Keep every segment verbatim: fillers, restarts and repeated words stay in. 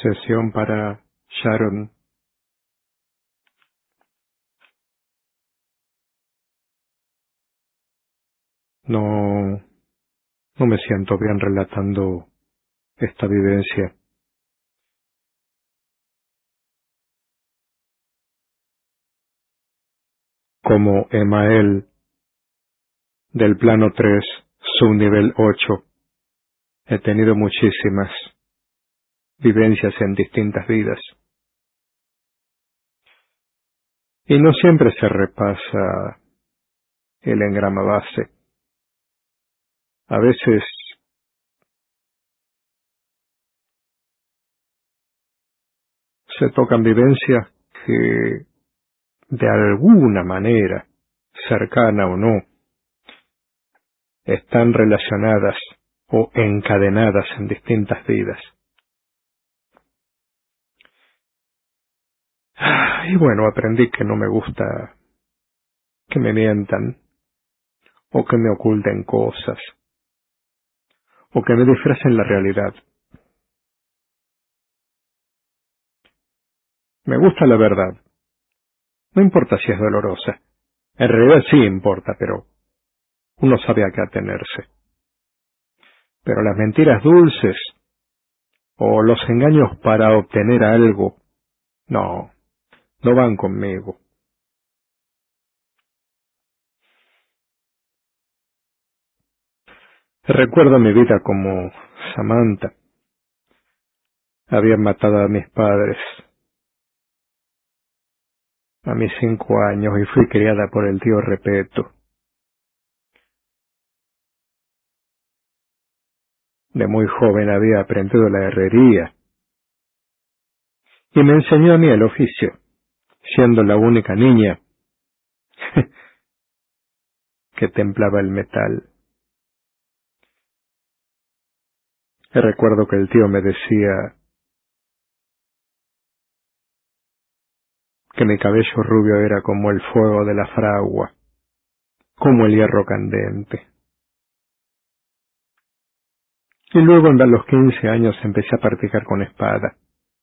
Sesión para Sharon. No, no me siento bien relatando esta vivencia. Como Emael del plano tres, subnivel ocho, he tenido muchísimas vivencias en distintas vidas. Y no siempre se repasa el engrama base. A veces se tocan vivencias que, de alguna manera, cercana o no, están relacionadas o encadenadas en distintas vidas. Y bueno, aprendí que no me gusta que me mientan, o que me oculten cosas, o que me disfracen la realidad. Me gusta la verdad. No importa si es dolorosa. En realidad sí importa, pero uno sabe a qué atenerse. Pero las mentiras dulces, o los engaños para obtener algo, no, no van conmigo. Recuerdo mi vida como Samantha. Habían matado a mis padres a mis cinco años y fui criada por el tío Repeto. De muy joven había aprendido la herrería y me enseñó a mí el oficio, siendo la única niña que templaba el metal. Y recuerdo que el tío me decía que mi cabello rubio era como el fuego de la fragua, como el hierro candente. Y luego, a los quince años, empecé a practicar con espada.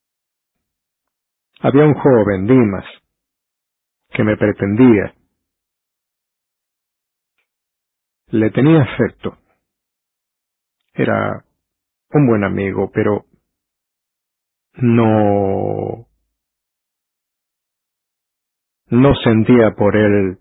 Había un joven, Dimas, que me pretendía. Le tenía afecto. Era un buen amigo, pero no, no sentía por él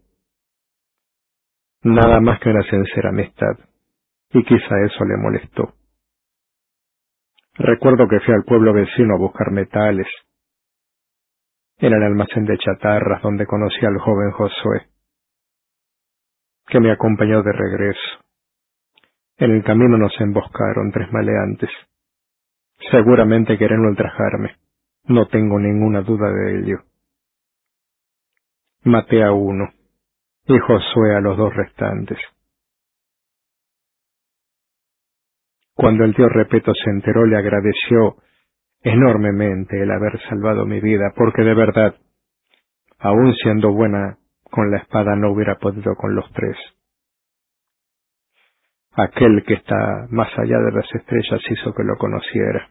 nada más que una sincera amistad, y quizá eso le molestó. Recuerdo que fui al pueblo vecino a buscar metales. Era el almacén de chatarras donde conocí al joven Josué, que me acompañó de regreso. En el camino nos emboscaron tres maleantes. Seguramente querían ultrajarme. No tengo ninguna duda de ello. Maté a uno, y Josué a los dos restantes. Cuando el tío Repeto se enteró, le agradeció enormemente el haber salvado mi vida, porque de verdad, aun siendo buena con la espada, no hubiera podido con los tres. Aquel que está más allá de las estrellas hizo que lo conociera.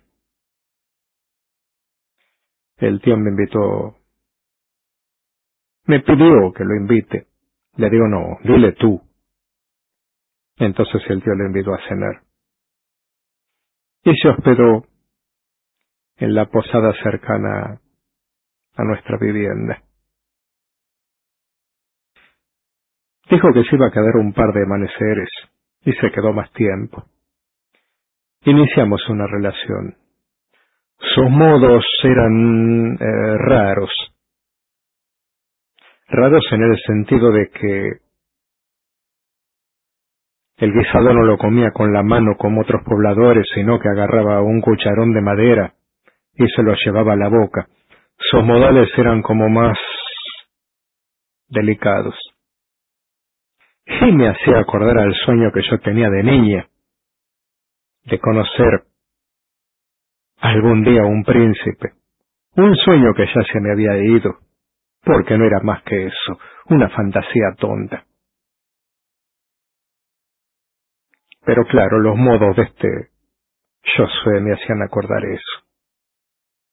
El tío me invitó, me pidió que lo invite. Le digo, no, dile tú. Entonces el tío le invitó a cenar. Y se hospedó en la posada cercana a nuestra vivienda. Dijo que se iba a quedar un par de amaneceres, y se quedó más tiempo. Iniciamos una relación. Sus modos eran eh, raros. Raros en el sentido de que el guisado no lo comía con la mano como otros pobladores, sino que agarraba un cucharón de madera y se lo llevaba a la boca. Sus modales eran como más delicados. Y me hacía acordar al sueño que yo tenía de niña, de conocer algún día un príncipe. Un sueño que ya se me había ido, porque no era más que eso, una fantasía tonta. Pero claro, los modos de este Josué me hacían acordar eso.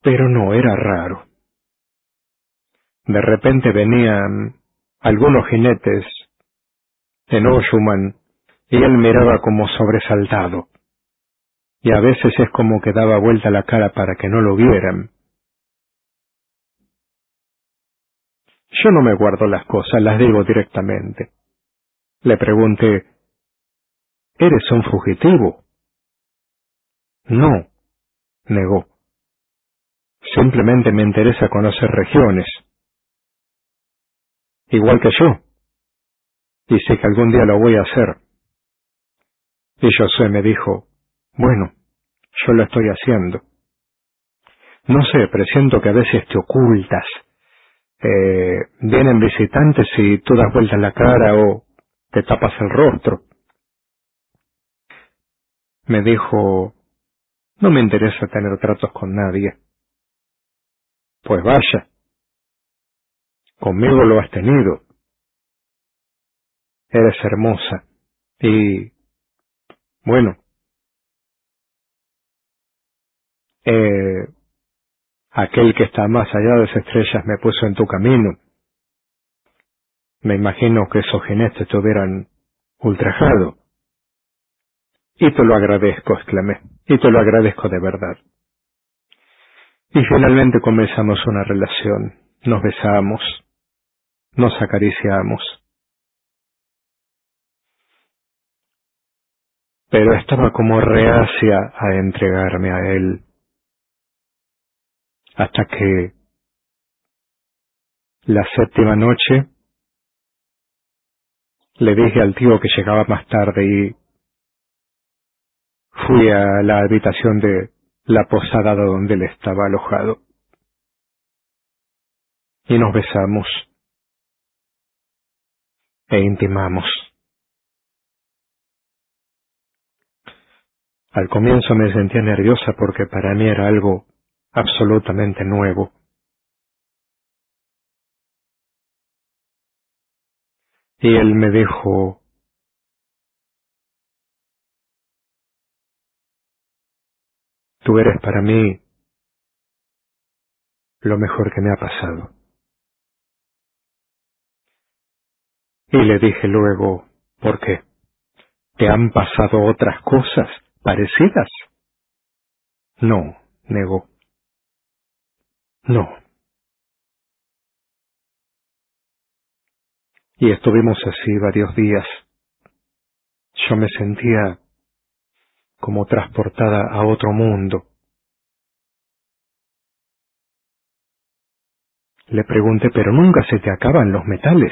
Pero no, era raro. De repente venían algunos jinetes en Oshuman y él miraba como sobresaltado. Y a veces es como que daba vuelta la cara para que no lo vieran. Yo no me guardo las cosas, las digo directamente. Le pregunté, ¿eres un fugitivo? No, negó. Simplemente me interesa conocer regiones. Igual que yo. Y sé que algún día lo voy a hacer. Y Josué me dijo, bueno, yo lo estoy haciendo. No sé, presiento que a veces te ocultas. Eh, vienen visitantes y tú das vueltas la cara o te tapas el rostro. Me dijo, no me interesa tener tratos con nadie. Pues vaya, conmigo lo has tenido. Eres hermosa. Y, bueno, eh, aquel que está más allá de las estrellas me puso en tu camino. Me imagino que esos jinetes te hubieran ultrajado. Y te lo agradezco, exclamé. Y te lo agradezco de verdad. Y finalmente comenzamos una relación. Nos besamos. Nos acariciamos. Pero estaba como reacia a entregarme a él. Hasta que la séptima noche le dije al tío que llegaba más tarde y fui a la habitación de la posada donde él estaba alojado. Y nos besamos e intimamos. Al comienzo me sentía nerviosa porque para mí era algo absolutamente nuevo. Y él me dijo, tú eres para mí lo mejor que me ha pasado. Y le dije luego, ¿por qué? ¿Te han pasado otras cosas parecidas? No, negó. No. Y estuvimos así varios días. Yo me sentía como transportada a otro mundo. Le pregunté, ¿pero nunca se te acaban los metales?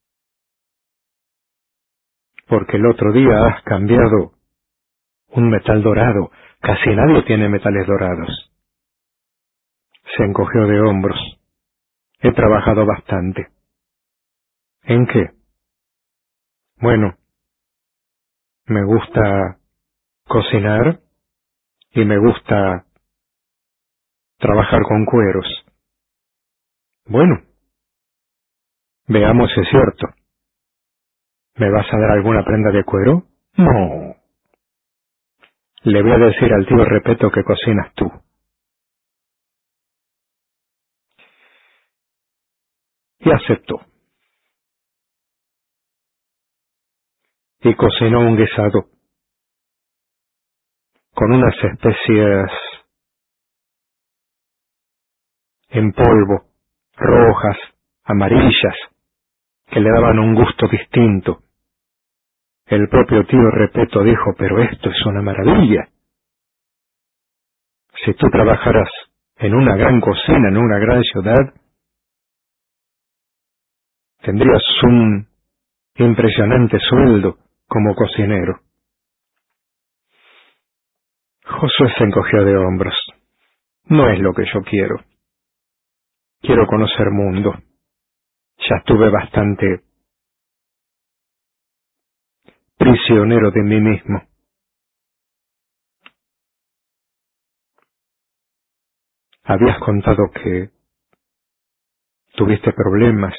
Porque el otro día has cambiado un metal dorado. Casi nadie tiene metales dorados. Se encogió de hombros. He trabajado bastante. ¿En qué? Bueno, me gusta cocinar y me gusta trabajar con cueros. Bueno, veamos si es cierto. ¿Me vas a dar alguna prenda de cuero? No. Le voy a decir al tío Repeto que cocinas tú. Y aceptó. Y cocinó un guisado con unas especias en polvo, rojas, amarillas, que le daban un gusto distinto. El propio tío Repeto dijo, pero esto es una maravilla. Si tú trabajaras en una gran cocina, en una gran ciudad, tendrías un impresionante sueldo como cocinero. Josué se encogió de hombros. No es lo que yo quiero. Quiero conocer mundo. Ya estuve bastante prisionero de mí mismo. Habías contado que tuviste problemas,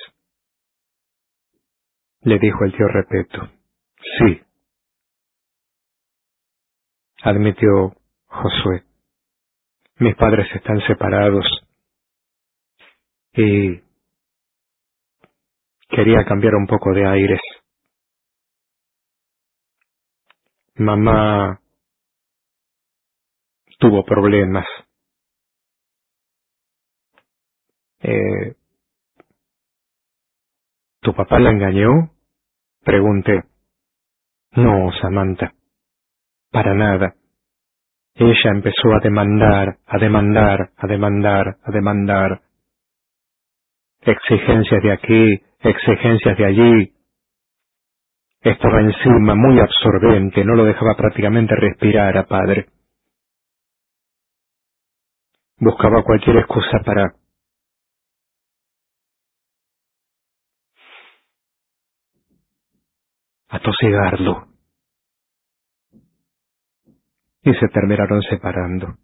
le dijo el tío Repeto. Sí, admitió Josué. Mis padres están separados y quería cambiar un poco de aires. Mamá tuvo problemas. Eh, ¿Tu papá la engañó? Pregunté. No, Samantha, para nada. Ella empezó a demandar, a demandar, a demandar, a demandar. Exigencias de aquí, exigencias de allí. Estaba encima, muy absorbente, no lo dejaba prácticamente respirar a padre. Buscaba cualquier excusa para atosigarlo. Y se terminaron separando.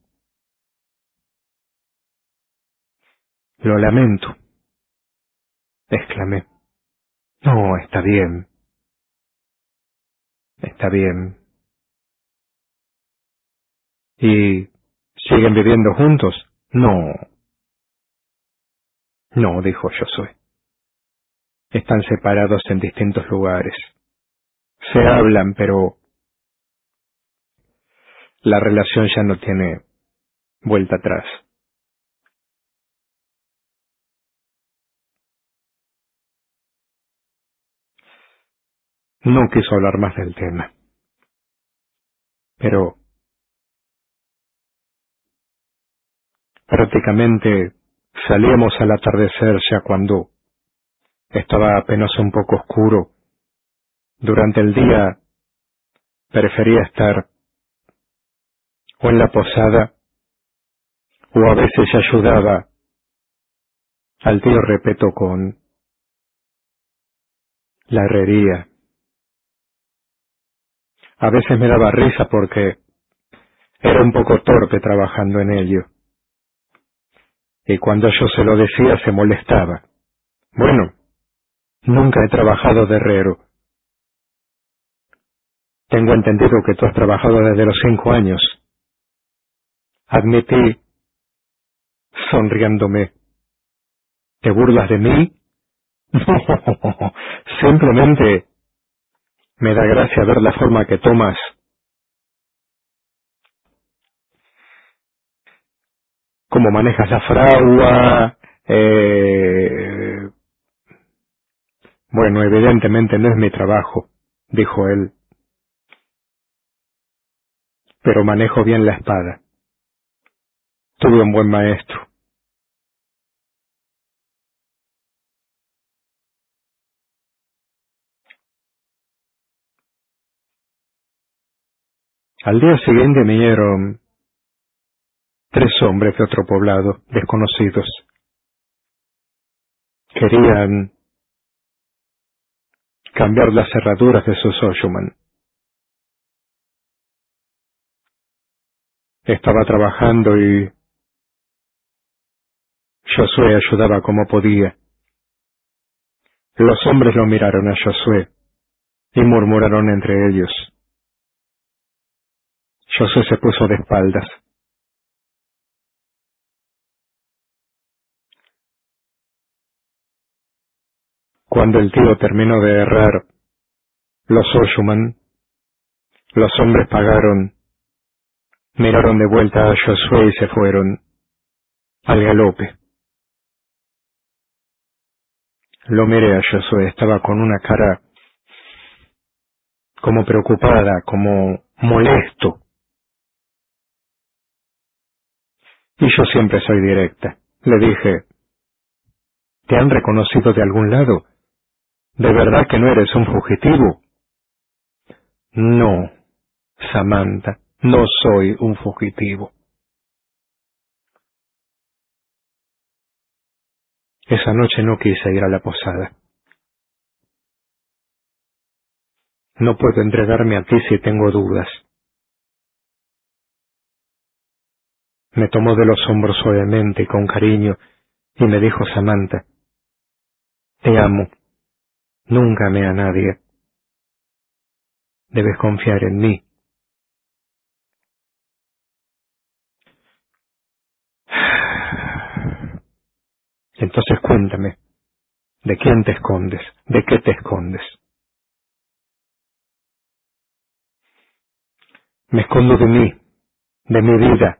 Lo lamento, exclamé. No, está bien, está bien. ¿Y siguen viviendo juntos? No, no, dijo Josué. Están separados en distintos lugares. Se hablan, pero la relación ya no tiene vuelta atrás. No quiso hablar más del tema, pero prácticamente salíamos al atardecer ya cuando estaba apenas un poco oscuro. Durante el día prefería estar o en la posada o a veces ayudaba al tío Repeto con la herrería. A veces me daba risa porque era un poco torpe trabajando en ello. Y cuando yo se lo decía se molestaba. Bueno, nunca he trabajado de herrero. Tengo entendido que tú has trabajado desde los cinco años. Admití, sonriéndome. ¿Te burlas de mí? No, simplemente me da gracia ver la forma que tomas. Cómo manejas la fragua. Eh... Bueno, evidentemente no es mi trabajo, dijo él. Pero manejo bien la espada. Tuve un buen maestro. Al día siguiente vinieron tres hombres de otro poblado, desconocidos. Querían cambiar las cerraduras de su Soyuman. Estaba trabajando y Josué ayudaba como podía. Los hombres lo miraron a Josué y murmuraron entre ellos. Josué se puso de espaldas. Cuando el tío terminó de herrar los Soyuman, los hombres pagaron, miraron de vuelta a Josué y se fueron al galope. Lo miré a Josué, estaba con una cara como preocupada, como molesto. Y yo siempre soy directa. Le dije, ¿te han reconocido de algún lado? ¿De verdad que no eres un fugitivo? No, Samantha, no soy un fugitivo. Esa noche no quise ir a la posada. No puedo entregarme a ti si tengo dudas. Me tomó de los hombros suavemente y con cariño y me dijo, Samantha, te amo. Nunca amé a nadie. Debes confiar en mí. Entonces cuéntame, ¿de quién te escondes? ¿De qué te escondes? Me escondo de mí, de mi vida.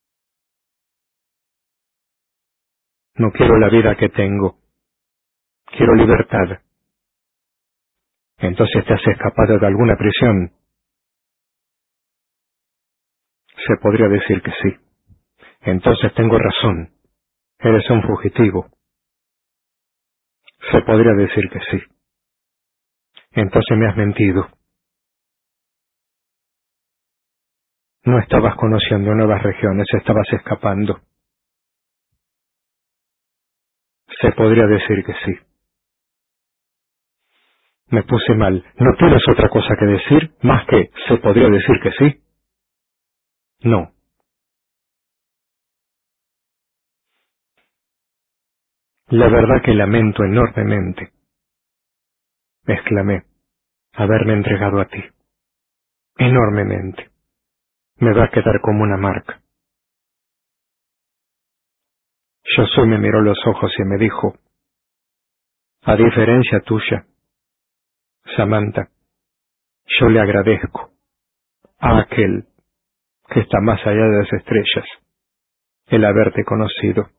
No quiero la vida que tengo. Quiero libertad. Entonces te has escapado de alguna prisión. Se podría decir que sí. Entonces tengo razón. Eres un fugitivo. Se podría decir que sí. Entonces me has mentido. No estabas conociendo nuevas regiones, estabas escapando. Se podría decir que sí. Me puse mal. ¿No tienes otra cosa que decir más que se podría decir que sí? No. La verdad que lamento enormemente, exclamé, haberme entregado a ti. Enormemente. Me va a quedar como una marca. Josué me miró los ojos y me dijo, a diferencia tuya, Samantha, yo le agradezco a aquel que está más allá de las estrellas el haberte conocido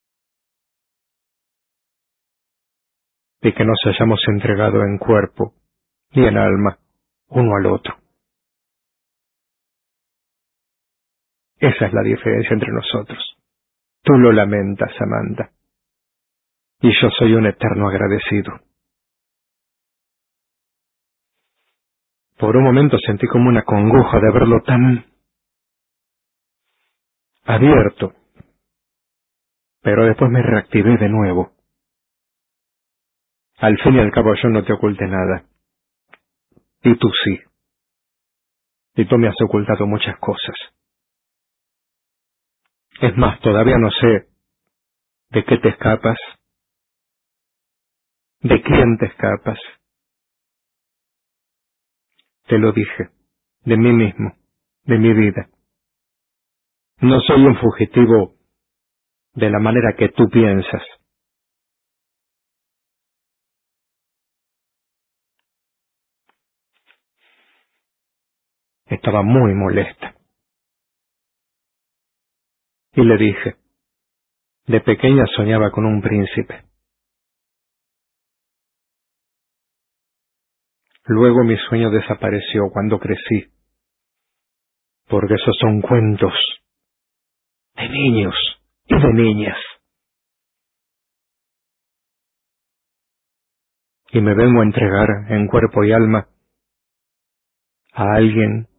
y que nos hayamos entregado en cuerpo y en alma uno al otro. Esa es la diferencia entre nosotros. Tú lo lamentas, Samantha, y yo soy un eterno agradecido. Por un momento sentí como una congoja de verlo tan abierto, pero después me reactivé de nuevo. Al fin y al cabo yo no te oculté nada, y tú sí, y tú me has ocultado muchas cosas. Es más, todavía no sé de qué te escapas, de quién te escapas. Te lo dije, de mí mismo, de mi vida. No soy un fugitivo de la manera que tú piensas. Estaba muy molesta. Y le dije, de pequeña soñaba con un príncipe. Luego mi sueño desapareció cuando crecí, porque esos son cuentos de niños y de niñas. Y me vengo a entregar en cuerpo y alma a alguien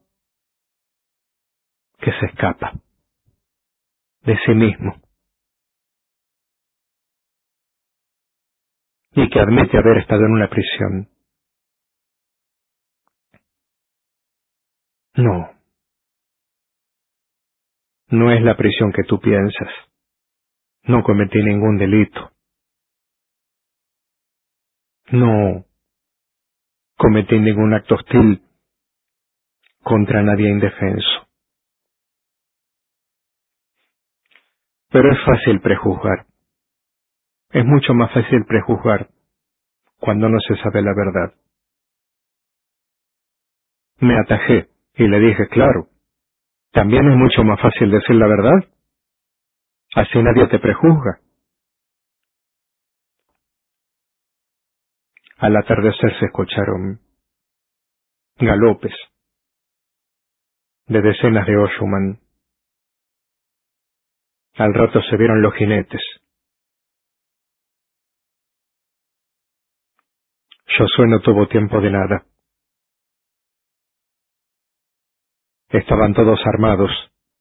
que se escapa de sí mismo y que admite haber estado en una prisión. No, no es la prisión que tú piensas. No cometí ningún delito. No cometí ningún acto hostil contra nadie indefenso. Pero es fácil prejuzgar. Es mucho más fácil prejuzgar cuando no se sabe la verdad. Me atajé y le dije, claro, también es mucho más fácil decir la verdad. Así nadie te prejuzga. Al atardecer se escucharon galopes de decenas de Oshuman. Al rato se vieron los jinetes. Josué no tuvo tiempo de nada. Estaban todos armados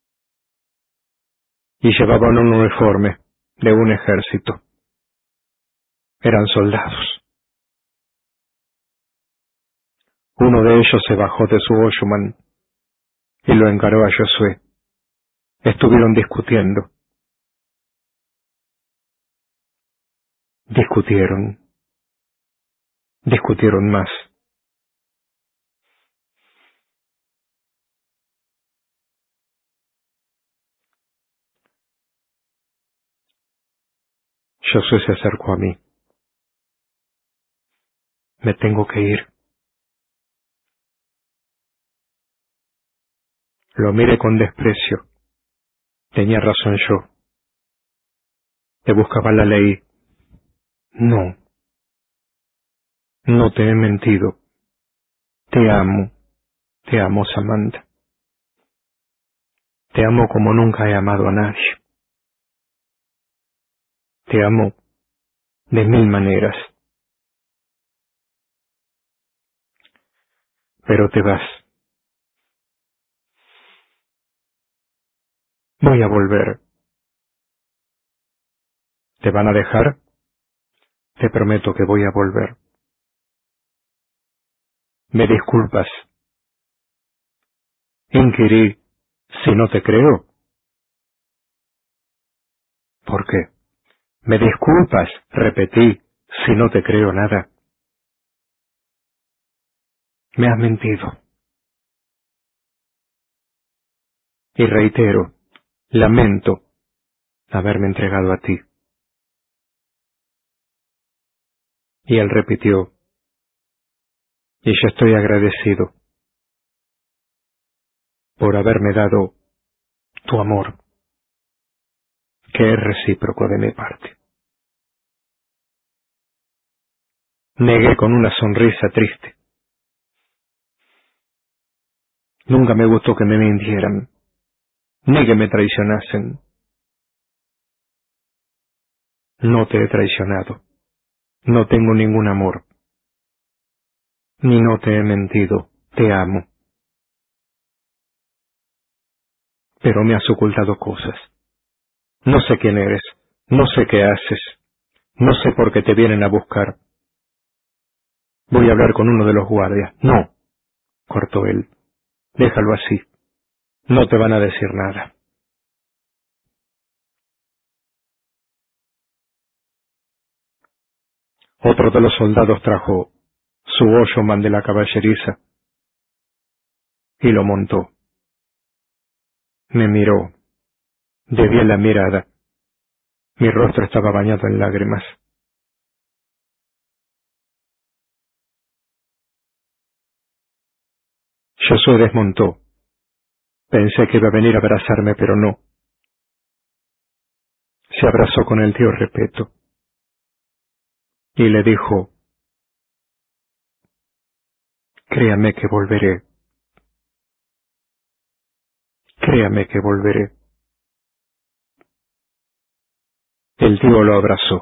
y llevaban un uniforme de un ejército. Eran soldados. Uno de ellos se bajó de su Oshuman y lo encaró a Josué. Estuvieron discutiendo. Discutieron. Discutieron más. Josué se acercó a mí. Me tengo que ir. Lo miré con desprecio. Tenía razón yo. Te buscaba la ley. No. No te he mentido. Te amo. Te amo, Samantha. Te amo como nunca he amado a nadie. Te amo de mil maneras. Pero te vas. Voy a volver. ¿Te van a dejar? Te prometo que voy a volver. ¿Me disculpas? Inquirí, si no te creo. ¿Por qué? ¿Me disculpas? Repetí, si no te creo nada. Me has mentido. Y reitero, lamento haberme entregado a ti. Y él repitió, y yo estoy agradecido por haberme dado tu amor, que es recíproco de mi parte. Negué con una sonrisa triste. Nunca me gustó que me mintieran, ni que me traicionasen. No te he traicionado. No tengo ningún amor. Ni no te he mentido. Te amo. Pero me has ocultado cosas. No sé quién eres. No sé qué haces. No sé por qué te vienen a buscar. Voy a hablar con uno de los guardias. No, cortó él. Déjalo así. No te van a decir nada. Otro de los soldados trajo su Oshowman de la caballeriza y lo montó. Me miró. Desvié la mirada. Mi rostro estaba bañado en lágrimas. Josué desmontó. Pensé que iba a venir a abrazarme, pero no. Se abrazó con el tío Repeto y le dijo, créame que volveré, créame que volveré. El tío lo abrazó.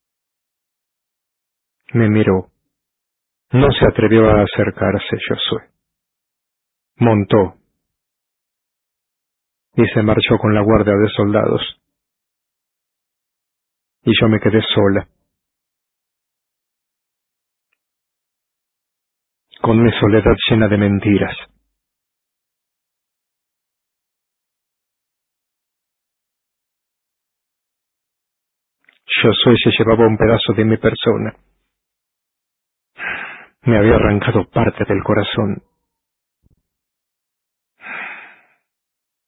Me miró. No se atrevió a acercarse Josué. Montó y se marchó con la guardia de soldados. Y yo me quedé sola, con mi soledad llena de mentiras. Josué se llevaba un pedazo de mi persona. Me había arrancado parte del corazón.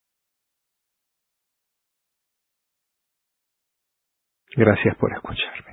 Gracias por escucharme.